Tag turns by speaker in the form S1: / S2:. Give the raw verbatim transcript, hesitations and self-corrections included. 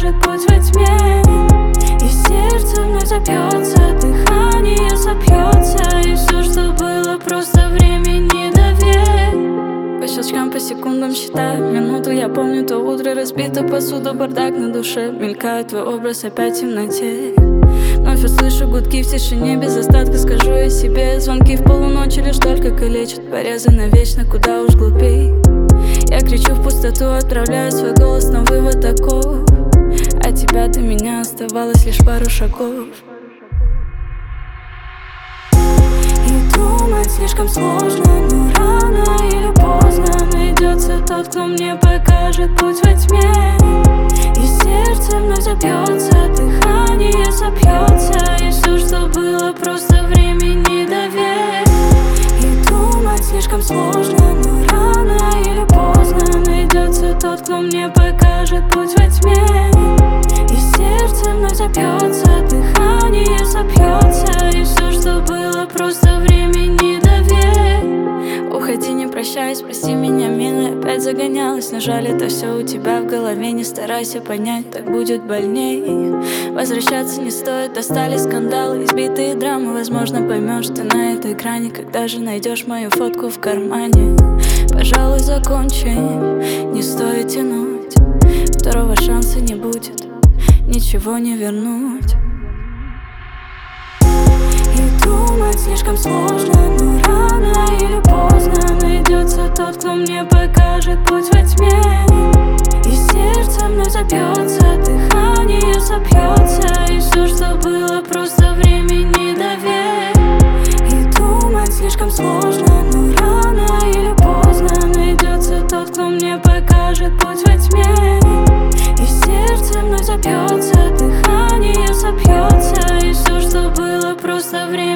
S1: покажет путь во тьме. И сердце вновь забьется, дыхание сопьется, и все, что было, просто времени доверь. По щелчкам, по секундам считаю минуту. Я помню то утро, разбита посуда, бардак на душе. Мелькает твой образ опять в темноте. Вновь услышу гудки в тишине, без остатка скажу я себе. Звонки в полуночи лишь только калечат, порезы навечно, куда уж глупей. Я кричу в пустоту, отправляю свой голос на вывод таков: от тебя до меня оставалось лишь пару шагов. И думать слишком сложно, но рано или поздно найдется тот, кто мне покажет путь во тьме. И сердце вновь забьется, дыхание сопьется, и все, что было, просто времени доверь. И думать слишком сложно, но рано или поздно найдется тот, кто мне покажет путь во тьме. И сердце вновь забьется, дыхание сопьется, и все, что было, просто времени доверь. Уходи, не прощаясь, прости меня, милая. Опять загонялась, но жаль, это все у тебя в голове. Не старайся понять, так будет больней. Возвращаться не стоит, достали скандалы, избитые драмы. Возможно, поймешь ты на этой грани, когда же найдешь мою фотку в кармане. Пожалуй, закончим, не стоит тянуть. Второго шанса не будет, ничего не вернуть. И думать слишком сложно, но рано или поздно найдется тот, кто мне покажет путь во тьме. И сердце вновь забьется, дыхание сопьется, и все, что было, просто времени доверь. И думать слишком сложно, но рано или поздно найдется тот, кто мне покажет путь во тьме. И сердце вновь забьется, дыхание сопьется, и все, что было, просто время.